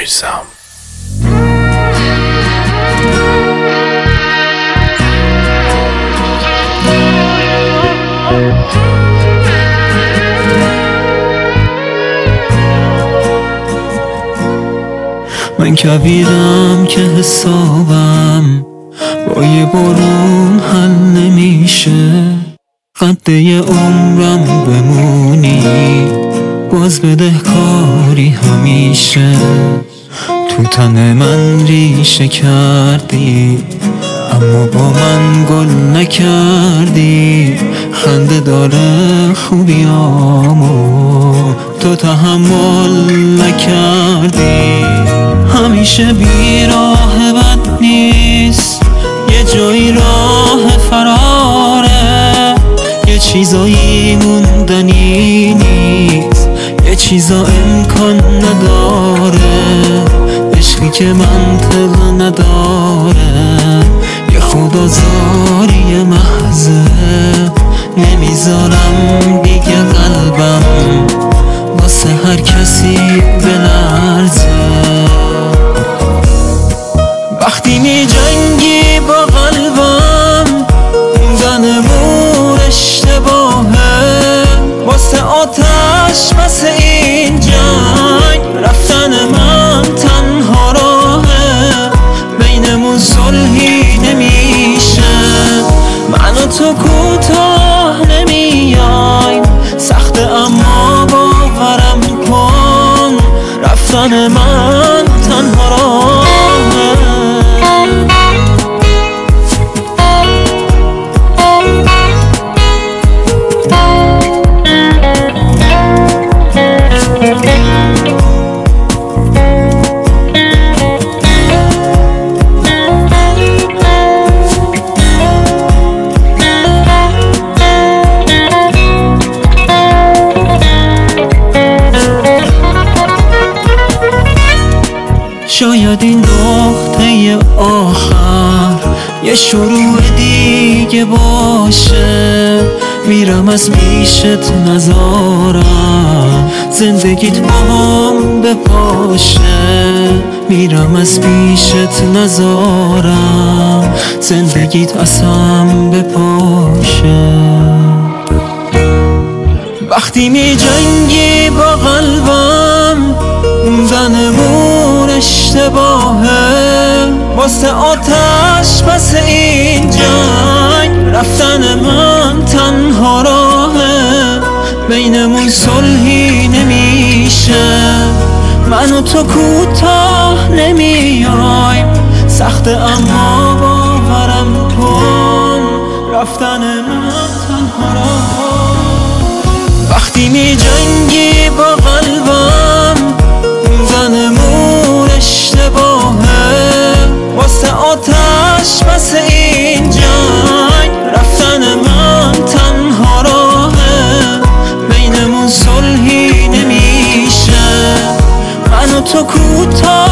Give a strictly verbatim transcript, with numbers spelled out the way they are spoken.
میرزم. من کبیرم که حسابم با یه بارون حل نمیشه، قد یه عمرم بمونی باز بدهکاری همیشه. تو تن من ریشه کردی اما با من گل نکردی، خنده داره خوبیامو تو تحمل نکردی. همیشه بیراه بد نیست، یه جایی راه فراره، یه چیزایی موندنی نیست، یه چیزا امکان نداره. عشقی که منطق نداره یه خدازاری محضه، نمیذارم دیگه قلبم واسه هر کسی بلرزه. وقتی می جنگی با قلبم موندنمون اشتباهه، واسه آتش واسه این جنگ رفتن من تنها راهه. بینمون صلحی نمیشه، من و تو کوتاه نمیایم، سخته اما باورم کن رفتن من تنها راهه. شاید این نقطه آخر یه شروع دیگه باشه، میرم از پیشت نذارم زندگیت با هم بپاشه، میرم از پیشت نذارم زندگیت از هم بپاشه. وقتی می جنگی با قلبم موندنمون اشتباهه، واسه آتش واسه این جنگ رفتن من تنها راهه. بینمون صلحی نمیشه، من و تو کوتاه نمیایم، سخته اما باورم کن رفتن من تنها راهه. وقتی می جنگی با قلبم موندنمون اشتباهه، واسه آتش واسه این جنگ رفتن من تنها راهه. بینمون صلحی نمیشه، من و تو کوتاه